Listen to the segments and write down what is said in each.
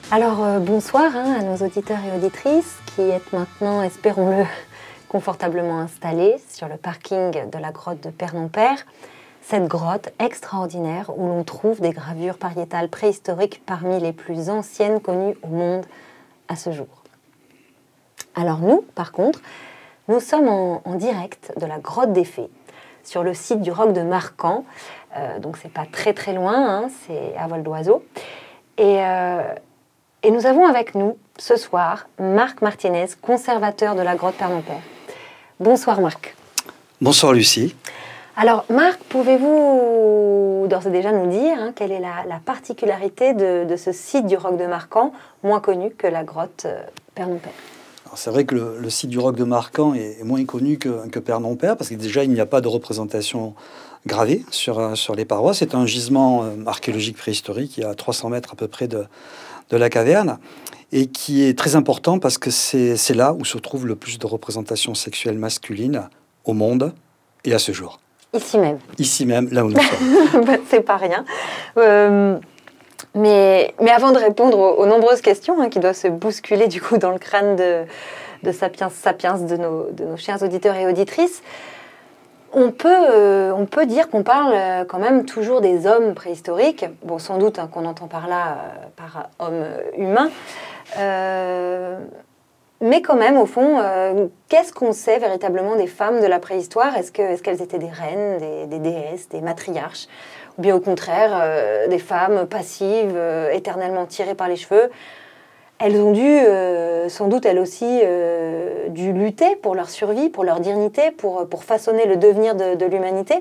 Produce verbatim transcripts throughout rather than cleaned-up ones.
Alors euh, bonsoir hein, à nos auditeurs et auditrices qui êtes maintenant, espérons-le, confortablement installés sur le parking de la grotte de Père-non-Père. Cette grotte extraordinaire où l'on trouve des gravures pariétales préhistoriques parmi les plus anciennes connues au monde à ce jour. Alors nous, par contre, nous sommes en, en direct de la grotte des Fées, sur le site du roc de Marcan. Euh, donc c'est pas très très loin, hein, c'est à vol d'oiseau. Et... Euh, Et nous avons avec nous, ce soir, Marc Martinez, conservateur de la grotte Père-non-Père. Bonsoir Marc. Bonsoir Lucie. Alors Marc, pouvez-vous d'ores et déjà nous dire hein, quelle est la, la particularité de, de ce site du roc de Marcan, moins connu que la grotte euh, Père-non-Père? Alors, c'est vrai que le, le site du roc de Marcan est, est moins connu que, que Père-non-Père, parce que déjà il n'y a pas de représentation gravée sur, sur les parois. C'est un gisement euh, archéologique préhistorique, il y a trois cents mètres à peu près de... de la caverne, et qui est très important parce que c'est, c'est là où se trouve le plus de représentations sexuelles masculines au monde et à ce jour. Ici même. Ici même, là où nous sommes. C'est pas rien. Euh, mais, mais avant de répondre aux, aux nombreuses questions hein, qui doivent se bousculer du coup dans le crâne de, de Sapiens Sapiens de nos, de nos chers auditeurs et auditrices, On peut, euh, on peut dire qu'on parle euh, quand même toujours des hommes préhistoriques. Bon, sans doute hein, qu'on entend par là euh, par homme humain. Euh, mais quand même, au fond, euh, qu'est-ce qu'on sait véritablement des femmes de la préhistoire? Est-ce que, est-ce qu'elles étaient des reines, des, des déesses, des matriarches? Ou bien au contraire, euh, des femmes passives, euh, éternellement tirées par les cheveux? Elles ont dû, euh, sans doute elles aussi, euh, dû lutter pour leur survie, pour leur dignité, pour, pour façonner le devenir de, de l'humanité.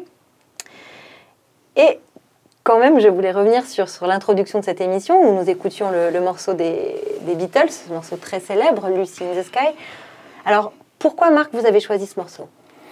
Et quand même, je voulais revenir sur, sur l'introduction de cette émission, où nous écoutions le, le morceau des, des Beatles, ce morceau très célèbre, Lucy in the Sky. Alors, pourquoi, Marc, vous avez choisi ce morceau?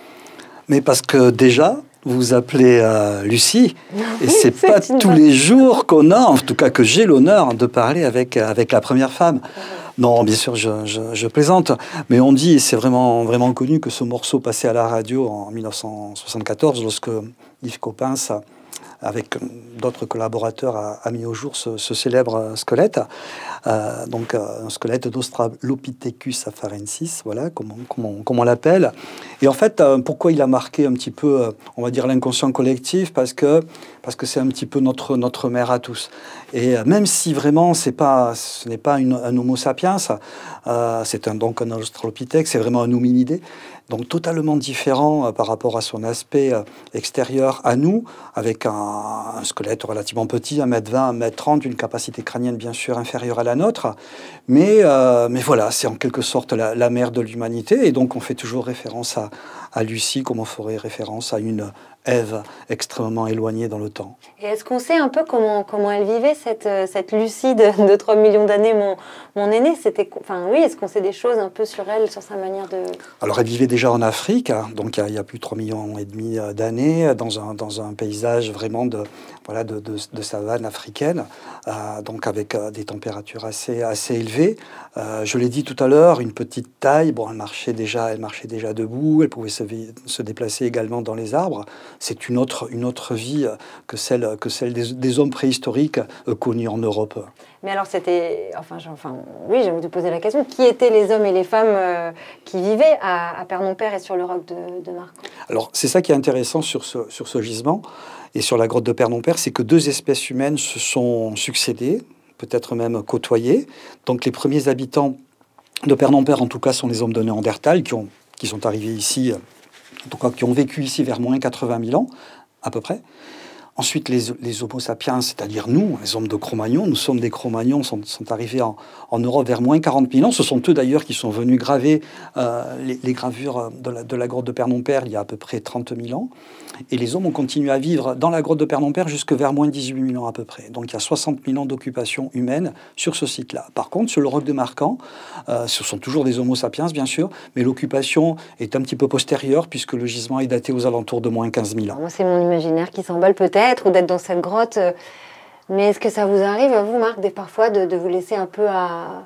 Mais parce que déjà, vous vous appelez euh, Lucie, et c'est, c'est pas tous bonne... les jours qu'on a, en tout cas que j'ai l'honneur de parler avec, avec la première femme. Non, bien sûr, je, je, je plaisante, mais on dit, et c'est vraiment, vraiment connu, que ce morceau passait à la radio en mille neuf cent soixante-quatorze, lorsque Yves Coppens, avec d'autres collaborateurs, a, a mis au jour ce, ce célèbre squelette, euh, donc euh, un squelette d'Australopithecus afarensis, voilà, comme on, comme on, comme on l'appelle. Et en fait, euh, pourquoi il a marqué un petit peu, euh, on va dire, l'inconscient collectif? Parce que parce que c'est un petit peu notre, notre mère à tous. Et euh, même si vraiment c'est pas, ce n'est pas une, un Homo sapiens, euh, c'est un, donc un Australopithèque, c'est vraiment un hominidé, donc totalement différent euh, par rapport à son aspect euh, extérieur à nous, avec un, un squelette relativement petit, un mètre vingt, un mètre trente, une capacité crânienne bien sûr inférieure à la nôtre, mais, euh, mais voilà, c'est en quelque sorte la, la mère de l'humanité, et donc on fait toujours référence à, à Lucie comme on ferait référence à une Ève extrêmement éloignée dans le temps. Et est-ce qu'on sait un peu comment, comment elle vivait, cette, cette Lucie de, de trois millions d'années, mon, mon aînée? C'était, enfin, oui, est-ce qu'on sait des choses un peu sur elle, sur sa manière de... Alors, elle vivait déjà en Afrique, hein, donc il y, y a plus de trois millions et demi d'années, dans un, dans un paysage vraiment de, voilà, de, de, de savane africaine, euh, donc avec euh, des températures assez, assez élevées. Euh, je l'ai dit tout à l'heure, une petite taille, bon, elle marchait déjà, elle marchait déjà debout, elle pouvait se, se déplacer également dans les arbres. C'est une autre, une autre vie que celle, que celle des, des hommes préhistoriques euh, connus en Europe. Mais alors c'était, enfin, enfin oui, j'ai envie de poser la question, qui étaient les hommes et les femmes euh, qui vivaient à, à Père-non-Père et sur le roc de, de Marcan? Alors c'est ça qui est intéressant sur ce, sur ce gisement et sur la grotte de Père-non-Père, c'est que deux espèces humaines se sont succédées, peut-être même côtoyées. Donc les premiers habitants de Père-non-Père, en tout cas, sont les hommes de Néandertal qui, ont, qui sont arrivés ici, en tout cas qui ont vécu ici vers moins quatre-vingt mille ans, à peu près. Ensuite, les, les Homo sapiens, c'est-à-dire nous, les hommes de Cro-Magnon, nous sommes des Cro-Magnons, sont, sont arrivés en, en Europe vers moins quarante mille ans. Ce sont eux d'ailleurs qui sont venus graver euh, les, les gravures de la, de la grotte de Père-non-Père il y a à peu près trente mille ans. Et les hommes ont continué à vivre dans la grotte de Père-non-Père jusque vers moins dix-huit mille ans à peu près. Donc il y a soixante mille ans d'occupation humaine sur ce site-là. Par contre, sur le roc de Marcan, euh, ce sont toujours des Homo sapiens, bien sûr, mais l'occupation est un petit peu postérieure puisque le gisement est daté aux alentours de moins quinze mille ans. C'est mon imaginaire qui s'emballe peut-être, ou d'être dans cette grotte. Mais est-ce que ça vous arrive, à vous, Marc, des, parfois, de, de vous laisser un peu à,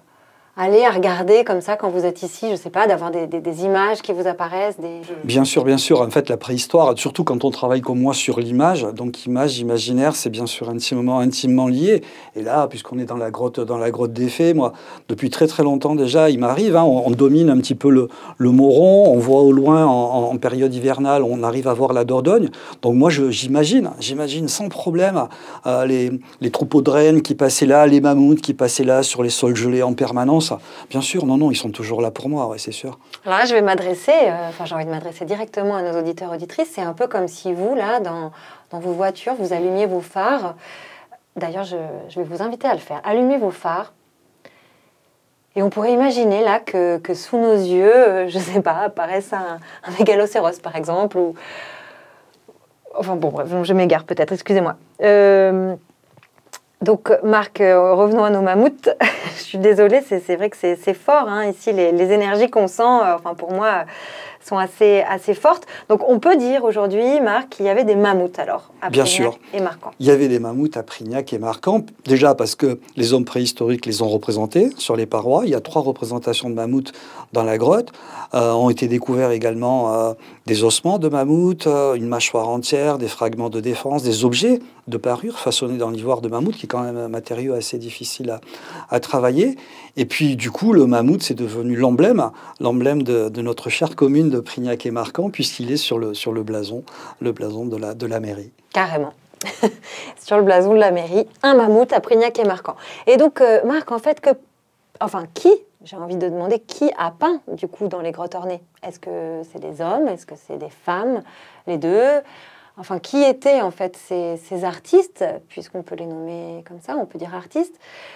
aller à regarder comme ça quand vous êtes ici, je ne sais pas, d'avoir des, des, des images qui vous apparaissent des... Bien sûr, bien sûr. En fait, la préhistoire, surtout quand on travaille comme moi sur l'image, donc image, imaginaire, c'est bien sûr intimement, intimement lié. Et là, puisqu'on est dans la grotte, dans la grotte des fées, moi, depuis très très longtemps déjà, il m'arrive, hein, on, on domine un petit peu le, le Moron, on voit au loin en, en période hivernale, on arrive à voir la Dordogne. Donc moi, je, j'imagine, j'imagine sans problème euh, les, les troupeaux de rennes qui passaient là, les mammouths qui passaient là sur les sols gelés en permanence. Bien sûr, non, non, ils sont toujours là pour moi, ouais, c'est sûr. Alors là, je vais m'adresser, euh, enfin j'ai envie de m'adresser directement à nos auditeurs auditrices. C'est un peu comme si vous, là, dans, dans vos voitures, vous allumiez vos phares. D'ailleurs, je, je vais vous inviter à le faire. Allumez vos phares. Et on pourrait imaginer là que, que sous nos yeux, euh, je ne sais pas, apparaisse un, un mégalocéros, par exemple. Ou... Enfin bon, bref, je m'égare peut-être, excusez-moi. Euh... Donc, Marc, euh, revenons à nos mammouths. Je suis désolée, c'est, c'est vrai que c'est, c'est fort. Hein, ici, les, les énergies qu'on sent, euh, enfin, pour moi, sont assez, assez fortes. Donc, on peut dire aujourd'hui, Marc, qu'il y avait des mammouths, alors, à Bien Prignac sûr. et Marcamp. Il y avait des mammouths à Prignac et Marcamp. Déjà parce que les hommes préhistoriques les ont représentés sur les parois. Il y a trois représentations de mammouths dans la grotte. Euh, ont été découverts également euh, des ossements de mammouth, euh, une mâchoire entière, des fragments de défense, des objets de parure façonnés dans l'ivoire de mammouth, qui est quand même un matériau assez difficile à, à travailler. Et puis, du coup, le mammouth, c'est devenu l'emblème, l'emblème de, de notre chère commune de Prignac et Marcamp, puisqu'il est sur le, sur le blason, le blason de la, de la mairie. Carrément. Sur le blason de la mairie, un mammouth à Prignac et Marcamp. Et donc, euh, Marc, en fait, que, enfin, qui, j'ai envie de demander, qui a peint, du coup, dans les grottes ornées ? Est-ce que c'est des hommes ? Est-ce que c'est des femmes ? Les deux ? Enfin, qui étaient, en fait, ces, ces artistes, puisqu'on peut les nommer comme ça, on peut dire artistes,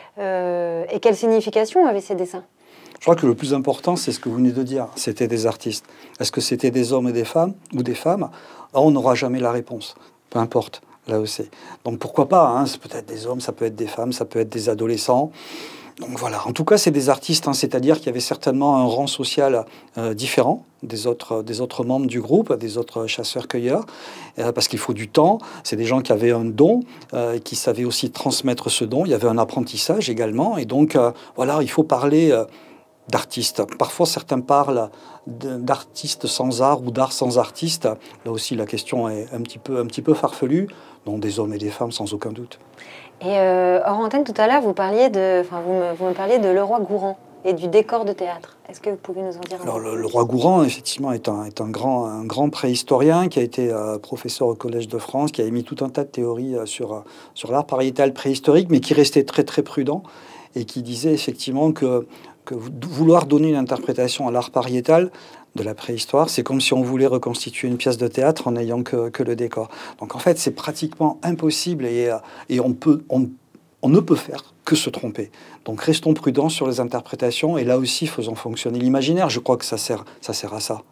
euh, et quelle signification avaient ces dessins ? Je crois que le plus important, c'est ce que vous venez de dire, c'était des artistes. Est-ce que c'était des hommes et des femmes, ou des femmes ? On n'aura jamais la réponse, peu importe. Là aussi. Donc pourquoi pas, hein, c'est peut-être des hommes, ça peut être des femmes, ça peut être des adolescents. Donc voilà, en tout cas c'est des artistes, hein, c'est-à-dire qu'il y avait certainement un rang social euh, différent des autres, des autres membres du groupe, des autres chasseurs-cueilleurs, euh, parce qu'il faut du temps, c'est des gens qui avaient un don, euh, qui savaient aussi transmettre ce don, il y avait un apprentissage également, et donc euh, voilà, il faut parler... Euh, d'artistes. Parfois, certains parlent d'artistes sans art ou d'art sans artiste. Là aussi, la question est un petit peu, un petit peu farfelue. Non, des hommes et des femmes, sans aucun doute. Et euh, hors antenne, tout à l'heure, vous parliez de, enfin, vous me, vous me parliez de Leroi-Gourhan et du décor de théâtre. Est-ce que vous pouvez nous en dire un Alors, peu le, le roi Gourhan, effectivement, est un, est un, grand, un grand préhistorien qui a été euh, professeur au Collège de France, qui a émis tout un tas de théories euh, sur, sur l'art pariétal préhistorique, mais qui restait très, très prudent et qui disait effectivement que que vouloir donner une interprétation à l'art pariétal de la préhistoire, c'est comme si on voulait reconstituer une pièce de théâtre en n'ayant que, que le décor. Donc en fait, c'est pratiquement impossible et, et on, peut, on, on ne peut faire que se tromper. Donc restons prudents sur les interprétations et là aussi, faisons fonctionner l'imaginaire. Je crois que ça sert, ça sert à ça.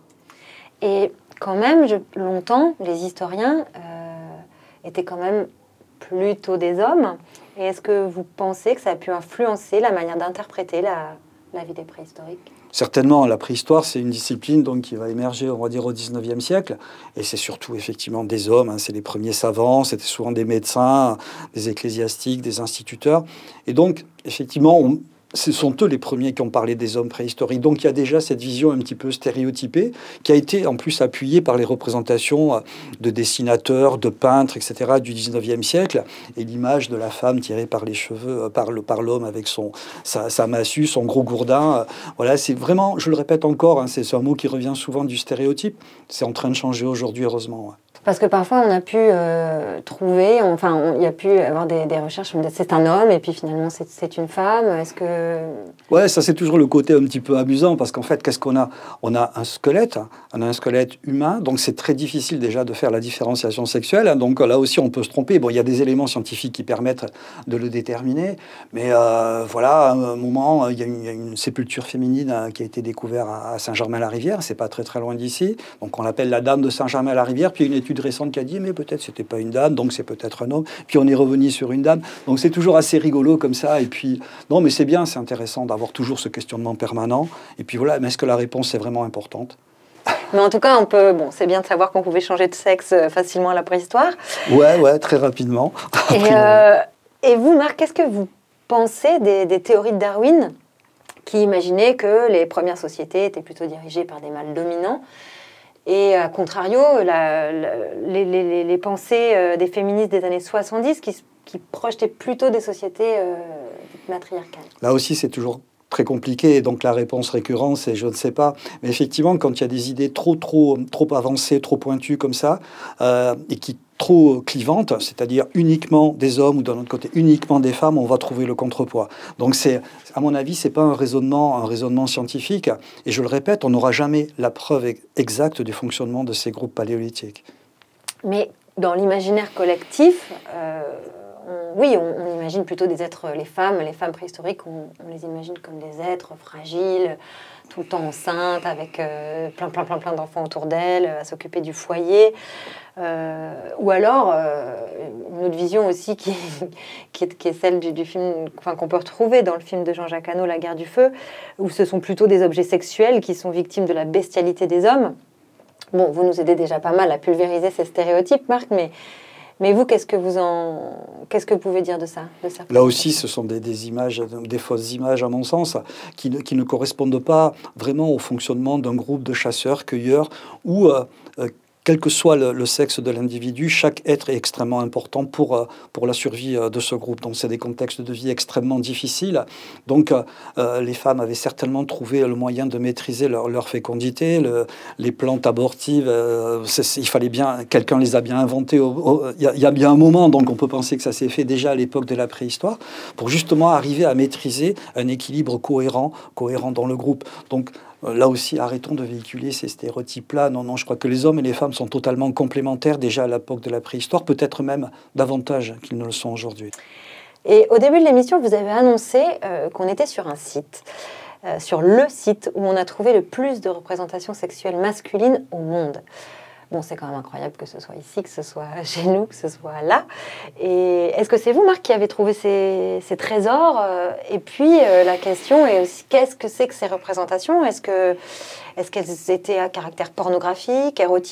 Et quand même, je, longtemps, les historiens euh, étaient quand même plutôt des hommes. Et est-ce que vous pensez que ça a pu influencer la manière d'interpréter la... la vie des préhistoriques? Certainement, la préhistoire, c'est une discipline donc, qui va émerger, on va dire, au dix-neuvième siècle. Et c'est surtout, effectivement, des hommes. Hein, c'est les premiers savants, c'était souvent des médecins, des ecclésiastiques, des instituteurs. Et donc, effectivement, on, ce sont eux les premiers qui ont parlé des hommes préhistoriques. Donc, il y a déjà cette vision un petit peu stéréotypée qui a été, en plus, appuyée par les représentations de dessinateurs, de peintres, et cetera du dix-neuvième siècle. Et l'image de la femme tirée par les cheveux, par, le, par l'homme avec son, sa, sa massue, son gros gourdin. Voilà, c'est vraiment, je le répète encore, hein, c'est un mot qui revient souvent du stéréotype. C'est en train de changer aujourd'hui, heureusement. Ouais. Parce que parfois, on a pu euh, trouver, enfin, il y a pu avoir des, des recherches, c'est un homme, et puis finalement, c'est, c'est une femme. Est-ce que... Ouais, ça, c'est toujours le côté un petit peu amusant, parce qu'en fait, qu'est-ce qu'on a ? On a un squelette, hein, on a un squelette humain, donc c'est très difficile déjà de faire la différenciation sexuelle. Hein, donc là aussi, on peut se tromper. Bon, il y a des éléments scientifiques qui permettent de le déterminer, mais euh, voilà, à un moment, il y a une, il y a une sépulture féminine hein, qui a été découverte à Saint-Germain-la-Rivière, c'est pas très très loin d'ici, donc on l'appelle la dame de Saint-Germain-la-Rivière, puis une étude récente qui a dit mais peut-être c'était pas une dame, donc c'est peut-être un homme, puis on est revenu sur une dame, donc c'est toujours assez rigolo comme ça, et puis non mais c'est bien, c'est intéressant d'avoir toujours ce questionnement permanent, et puis voilà, mais est-ce que la réponse est vraiment importante ? Mais en tout cas, on peut, bon, c'est bien de savoir qu'on pouvait changer de sexe facilement à la préhistoire. Ouais, ouais, très rapidement. Et, euh, et vous, Marc, qu'est-ce que vous pensez des, des théories de Darwin qui imaginait que les premières sociétés étaient plutôt dirigées par des mâles dominants. Et à contrario, la, la, les, les, les pensées euh, des féministes des années soixante-dix qui, qui projetaient plutôt des sociétés euh, matriarcales. Là aussi, c'est toujours très compliqué, et donc la réponse récurrente, c'est je ne sais pas. Mais effectivement, quand il y a des idées trop, trop, trop avancées, trop pointues comme ça, euh, et qui trop clivantes, c'est-à-dire uniquement des hommes ou d'un autre côté uniquement des femmes, on va trouver le contrepoids. Donc c'est, à mon avis, c'est pas un raisonnement, un raisonnement scientifique. Et je le répète, on n'aura jamais la preuve exacte du fonctionnement de ces groupes paléolithiques. Mais dans l'imaginaire collectif, euh, on, oui, on, on imagine plutôt des êtres, les femmes, les femmes préhistoriques, on, on les imagine comme des êtres fragiles, tout le temps enceintes, avec euh, plein, plein, plein, plein d'enfants autour d'elles, à s'occuper du foyer. Euh, ou alors, euh, une autre vision aussi qui, qui, est, qui est celle du, du film, enfin, qu'on peut retrouver dans le film de Jean-Jacques Hano, La guerre du feu, où ce sont plutôt des objets sexuels qui sont victimes de la bestialité des hommes. Bon, vous nous aidez déjà pas mal à pulvériser ces stéréotypes, Marc, mais, mais vous, qu'est-ce que vous en, qu'est-ce que vous pouvez dire de ça, de ça Là aussi, ce sont des, des images, des fausses images, à mon sens, qui ne, qui ne correspondent pas vraiment au fonctionnement d'un groupe de chasseurs-cueilleurs où euh, euh, quel que soit le, le sexe de l'individu, chaque être est extrêmement important pour, pour la survie de ce groupe. Donc, c'est des contextes de vie extrêmement difficiles. Donc, euh, les femmes avaient certainement trouvé le moyen de maîtriser leur, leur fécondité. Le, les plantes abortives, euh, il fallait bien... Quelqu'un les a bien inventées. Il y, y a bien un moment, donc on peut penser que ça s'est fait déjà à l'époque de la préhistoire, pour justement arriver à maîtriser un équilibre cohérent, cohérent dans le groupe. Donc, là aussi, arrêtons de véhiculer ces stéréotypes-là. Non, non, je crois que les hommes et les femmes sont totalement complémentaires déjà à l'époque de la préhistoire, peut-être même davantage qu'ils ne le sont aujourd'hui. Et au début de l'émission, vous avez annoncé euh, qu'on était sur un site, euh, sur le site où on a trouvé le plus de représentations sexuelles masculines au monde. Bon, c'est quand même incroyable que ce soit ici, que ce soit chez nous, que ce soit là. Et est-ce que c'est vous, Marc, qui avez trouvé ces, ces trésors ? Et puis, euh, la question est aussi, qu'est-ce que c'est que ces représentations ? Est-ce que, est-ce qu'elles étaient à caractère pornographique, érotique ?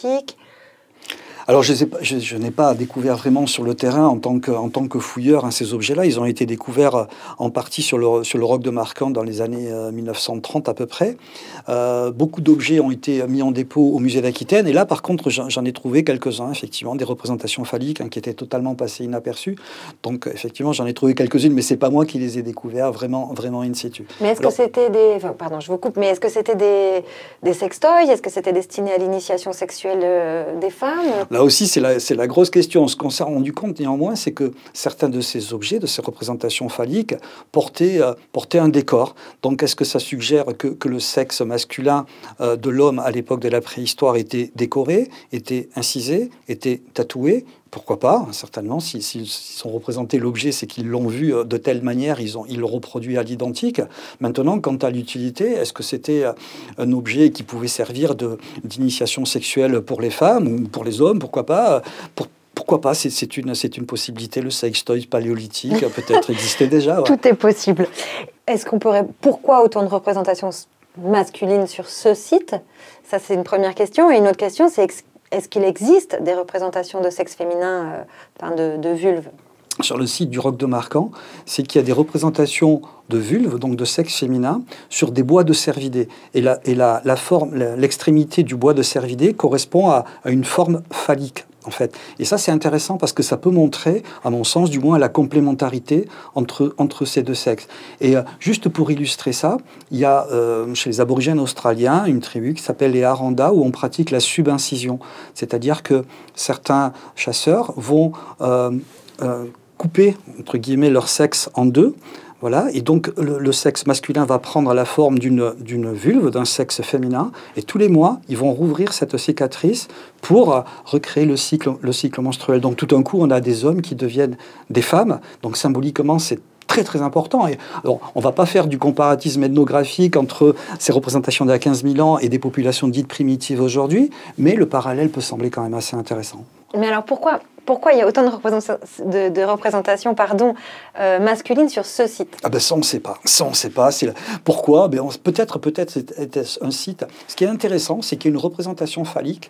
Alors, je, sais pas, je, je n'ai pas découvert vraiment sur le terrain en tant que, en tant que fouilleur hein, ces objets-là. Ils ont été découverts en partie sur le, sur le roc de Marcan dans les années euh, mille neuf cent trente à peu près. Euh, beaucoup d'objets ont été mis en dépôt au musée d'Aquitaine. Et là, par contre, j'en, j'en ai trouvé quelques-uns, effectivement, des représentations phalliques hein, qui étaient totalement passées inaperçues. Donc, effectivement, j'en ai trouvé quelques-unes, mais c'est pas moi qui les ai découverts vraiment, vraiment in situ. Mais est-ce Alors, que c'était des... Enfin, pardon, je vous coupe, mais est-ce que c'était des, des sextoys ? Est-ce que c'était destiné à l'initiation sexuelle euh, des femmes ? Là aussi, c'est la, c'est la grosse question. Ce qu'on s'est rendu compte néanmoins, c'est que certains de ces objets, de ces représentations phalliques, portaient, euh, portaient un décor. Donc, est-ce que ça suggère que, que le sexe masculin euh, de l'homme à l'époque de la préhistoire était décoré, était incisé, était tatoué ? Pourquoi pas, certainement. S'ils si, si, ont représenté l'objet, c'est qu'ils l'ont vu de telle manière, ils, ont, ils le reproduit à l'identique. Maintenant, quant à l'utilité, est-ce que c'était un objet qui pouvait servir de, d'initiation sexuelle pour les femmes ou pour les hommes ? Pourquoi pas pour, Pourquoi pas, c'est, c'est, une, c'est une possibilité. Le sextoy paléolithique peut-être existait déjà. Ouais. Tout est possible. Est-ce qu'on pourrait... Pourquoi autant de représentations masculines sur ce site ? Ça, c'est une première question. Et une autre question, c'est... Est-ce qu'il existe des représentations de sexe féminin, euh, enfin de, de vulve ? Sur le site du roc de Marcan, c'est qu'il y a des représentations de vulve, donc de sexe féminin, sur des bois de cervidés. Et, la, et la, la forme, la, l'extrémité du bois de cervidé correspond à, à une forme phallique, en fait. Et ça, c'est intéressant parce que ça peut montrer, à mon sens, du moins, la complémentarité entre, entre ces deux sexes. Et euh, juste pour illustrer ça, il y a euh, chez les aborigènes australiens une tribu qui s'appelle les Aranda où on pratique la subincision. C'est-à-dire que certains chasseurs vont euh, euh, couper, entre guillemets, leur sexe en deux. Voilà, et donc le, le sexe masculin va prendre la forme d'une, d'une vulve, d'un sexe féminin, et tous les mois, ils vont rouvrir cette cicatrice pour euh, recréer le cycle, le cycle menstruel. Donc tout d'un coup, on a des hommes qui deviennent des femmes, donc symboliquement, c'est très très important. Et, alors, on ne va pas faire du comparatisme ethnographique entre ces représentations d'il y a quinze mille ans et des populations dites primitives aujourd'hui, mais le parallèle peut sembler quand même assez intéressant. Mais alors pourquoi Pourquoi il y a autant de représentations, de, de représentations pardon, euh, masculines sur ce site ? Ah ben ça, on ne sait pas. Ça, on ne sait pas. C'est... Pourquoi ben on... Peut-être, peut-être était-ce un site. Ce qui est intéressant, c'est qu'il y a une représentation phallique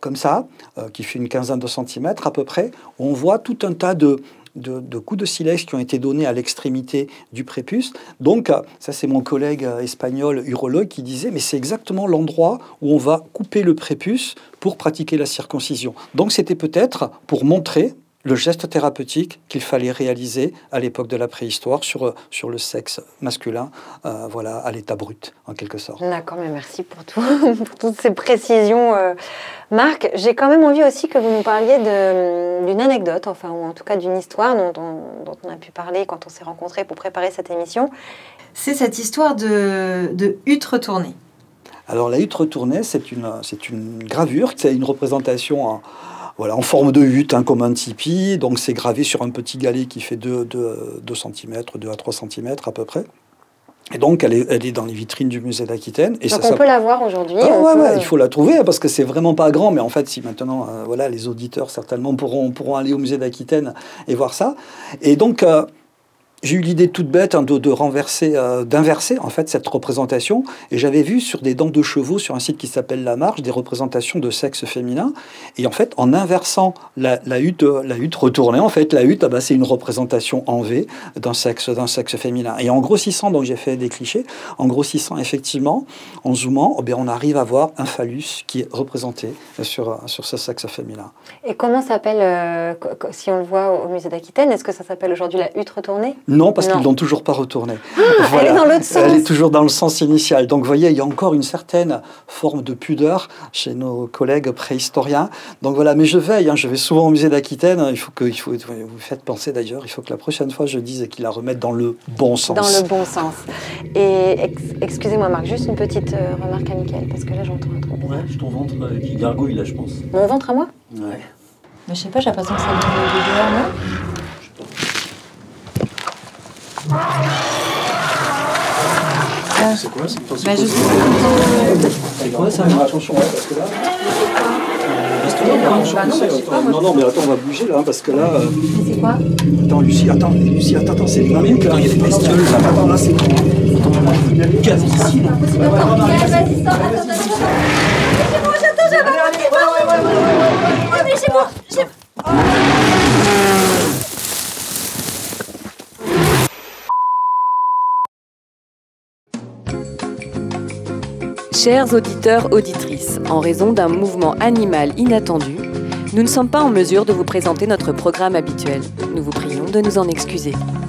comme ça, euh, qui fait une quinzaine de centimètres à peu près. On voit tout un tas de, de, de coups de silex qui ont été donnés à l'extrémité du prépuce. Donc, euh, ça c'est mon collègue euh, espagnol urologue qui disait, mais c'est exactement l'endroit où on va couper le prépuce pour pratiquer la circoncision. Donc, c'était peut-être pour montrer le geste thérapeutique qu'il fallait réaliser à l'époque de la préhistoire sur, sur le sexe masculin, euh, voilà, à l'état brut, en quelque sorte. D'accord, mais merci pour, tout, pour toutes ces précisions, euh, Marc. J'ai quand même envie aussi que vous nous parliez de, d'une anecdote, enfin, ou en tout cas d'une histoire dont on, dont on a pu parler quand on s'est rencontrés pour préparer cette émission. C'est cette histoire de, de hutte retournée. Alors, la hutte retournée, c'est une, c'est une gravure, c'est une représentation en, voilà, en forme de hutte, hein, comme un tipi. Donc, c'est gravé sur un petit galet qui fait deux centimètres, deux à trois centimètres à peu près. Et donc, elle est, elle est dans les vitrines du musée d'Aquitaine. Et donc, ça, on ça... peut la voir aujourd'hui. Ah, ouais, peut... ouais, il faut la trouver parce que c'est vraiment pas grand. Mais en fait, si maintenant, euh, voilà, les auditeurs certainement pourront, pourront aller au musée d'Aquitaine et voir ça. Et donc... Euh, j'ai eu l'idée toute bête hein, de, de renverser, euh, d'inverser en fait cette représentation. Et j'avais vu sur des dents de chevaux, sur un site qui s'appelle La Marche, des représentations de sexe féminin. Et en fait, en inversant la, la hutte, la hutte retournée, en fait, la hutte, ah bah, c'est une représentation en V d'un sexe, d'un sexe féminin. Et en grossissant, donc j'ai fait des clichés, en grossissant effectivement, en zoomant, oh bien, on arrive à voir un phallus qui est représenté sur, sur ce sexe féminin. Et comment s'appelle, euh, si on le voit au musée d'Aquitaine, est-ce que ça s'appelle aujourd'hui la hutte retournée ? Non, parce non. qu'ils ne l'ont toujours pas retournée. Ah, voilà. Elle est dans l'autre sens. Elle est toujours dans le sens initial. Donc, vous voyez, il y a encore une certaine forme de pudeur chez nos collègues préhistoriens. Donc, voilà, mais je veille. Hein, je vais souvent au musée d'Aquitaine. Il faut que, il faut, vous me faites penser d'ailleurs, il faut que la prochaine fois, je dise qu'ils la remettent dans le bon sens. Dans le bon sens. Et ex- excusez-moi, Marc, juste une petite euh, remarque à Mickaël, parce que là, j'entends un truc bizarre. Ouais, c'est ton ventre euh, qui gargouille, là, je pense. Mon ventre à moi ? Ouais. Mais je sais pas, j'ai l'impression que ça vient de dehors, non ? C'est quoi c'est quoi, c'est bah, quoi, je c'est sais quoi, C'est quoi ça ? Attention, parce que là... Reste là, bah, non, attends, bah, je sais pas, moi, non, non, mais attends, on va bouger là, parce que là... Euh... Mais c'est quoi ? Attends, Lucie, attends, Lucie, attends, attends, c'est vingt minutes là, il y a des bestioles là. Attends, là, c'est bon. Il y a une case ici. Vas-y, sors, attends, attends, attends. C'est bon, j'attends, j'attends. Mais c'est bon, c'est bon. Chers auditeurs, auditrices, en raison d'un mouvement animal inattendu, nous ne sommes pas en mesure de vous présenter notre programme habituel. Nous vous prions de nous en excuser.